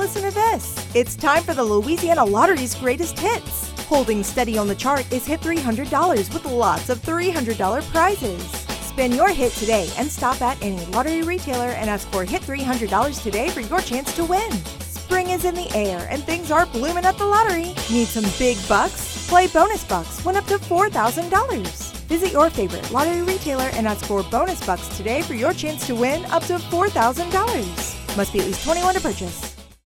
listen to this. It's time for the Louisiana Lottery's greatest hits. Holding steady on the chart is Hit $300 with lots of $300 prizes. Spin your hit today and stop at any lottery retailer and ask for Hit $300 today for your chance to win. Spring is in the air and things are blooming at the lottery. Need some big bucks? Play Bonus Bucks, win up to $4,000. Visit your favorite lottery retailer and ask for Bonus Bucks today for your chance to win up to $4,000. Must be at least 21 to purchase.